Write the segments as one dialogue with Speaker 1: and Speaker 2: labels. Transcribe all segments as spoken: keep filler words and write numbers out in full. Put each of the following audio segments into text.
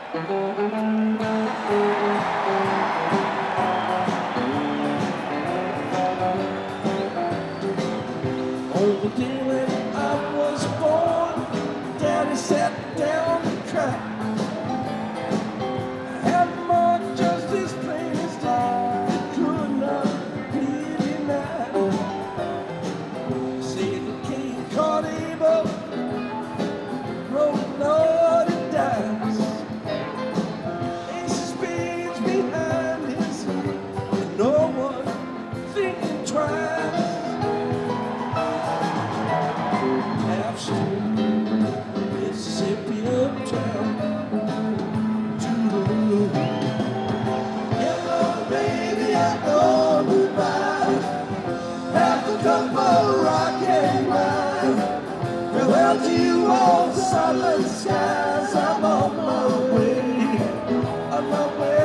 Speaker 1: On the day when I was born, Daddy sat down and cried. Had more just as plain as day, it could not be denied. Said the king caught him up, wrote naughty dice. Ace of spades behind his head, and no one thinking twice. Half Street, Mississippi uptown, Toodaloo. Hello, baby, I know goodbye. Half a cup of rock and wine. Farewell to you all solid skies. I'm on my way, on my way.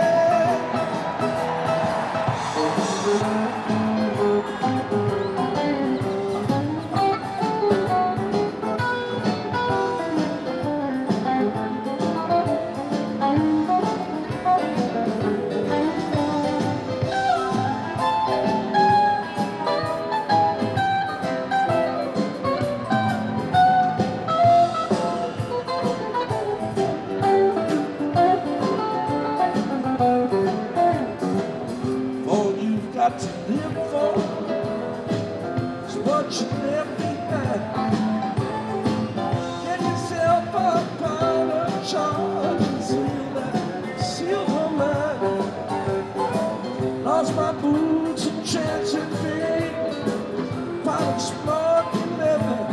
Speaker 1: All you've got to live for is what you left behind. Get yourself a pound of charge and seal that silver mine. Lost my boots and transit fame, pilot smoking leather.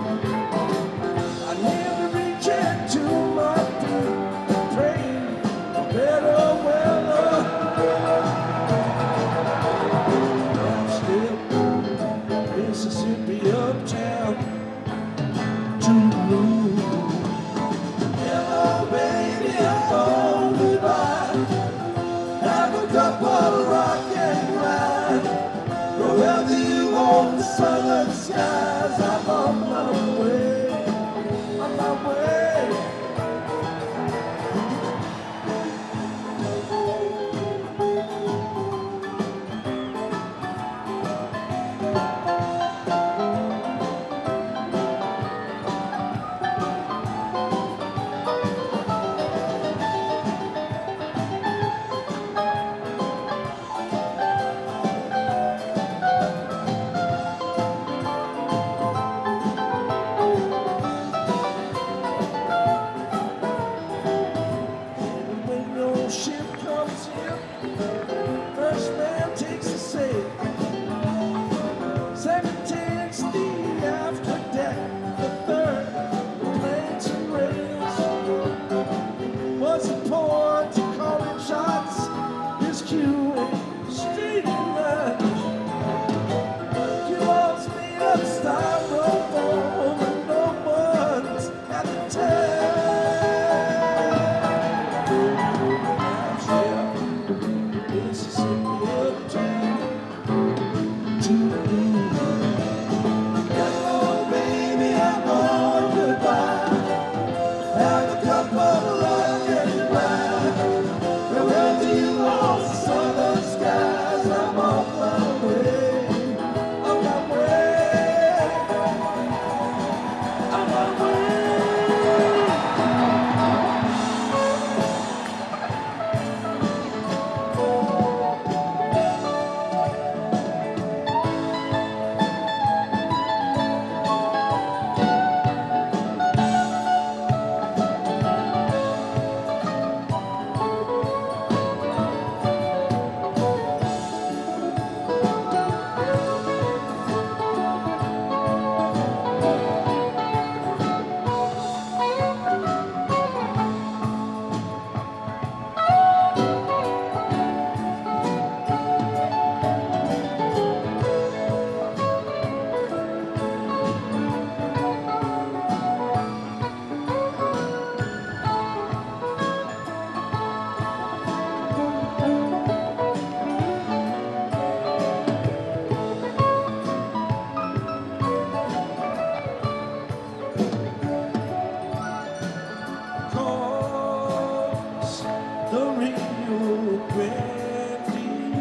Speaker 1: I never reach into my feet, praying for better weather.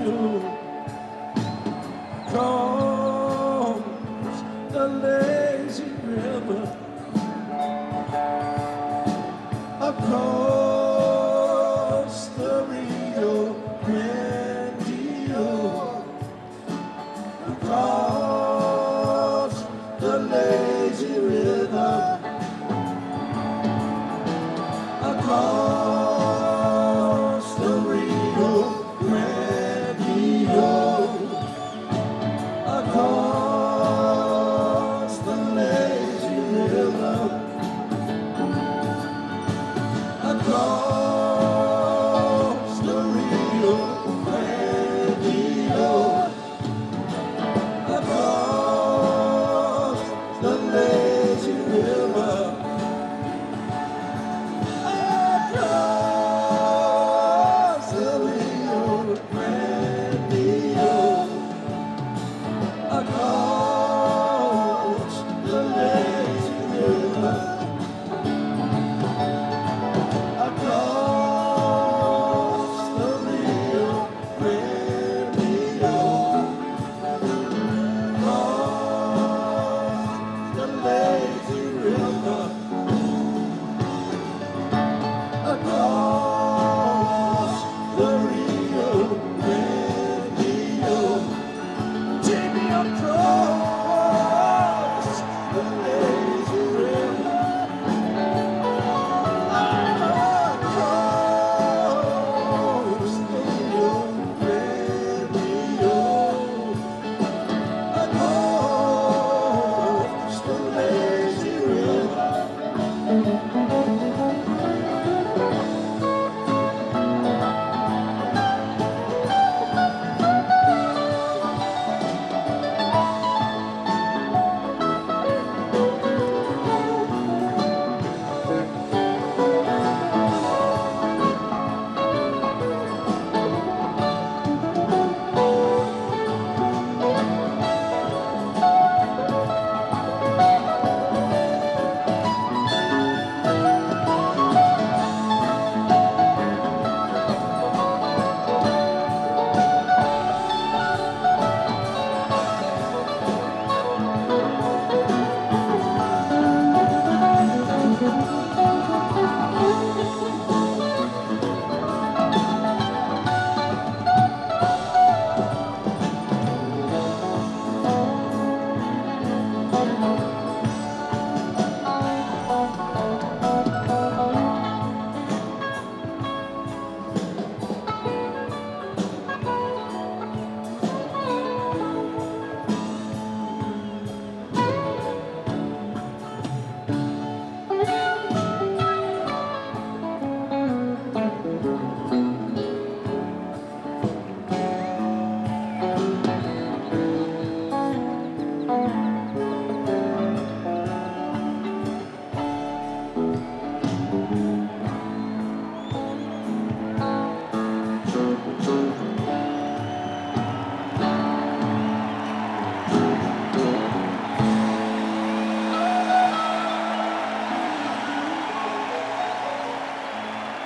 Speaker 1: Rio, across the lazy river, across the Rio Grande, across the lazy river, across the Rio Grande, across the lazy river, across the Rio Grande, across the lazy river, across the Rio Grande, across the lazy river, across the Rio Grande, across the lazy river, across the Rio Grande. Take me across the lazy river, across the Rio Grande, across the lazy river.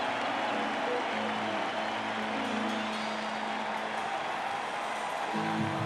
Speaker 2: Thank you.